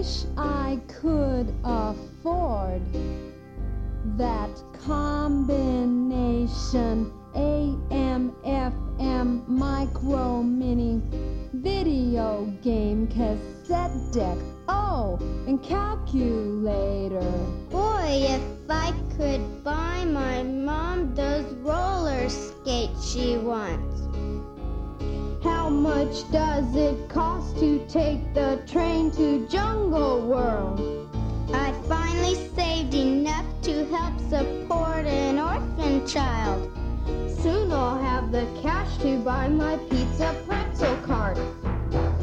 wish I could afford that combination AM, FM, micro, mini, video game, cassette deck, oh, and calculator. Boy, if I could buy my mom those roller skates she wants. How much does it cost to take the train to Jungle World? I finally saved enough to help support an orphan child. Soon I'll have the cash to buy my pizza pretzel cart.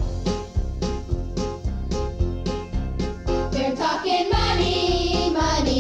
They're talking money, money.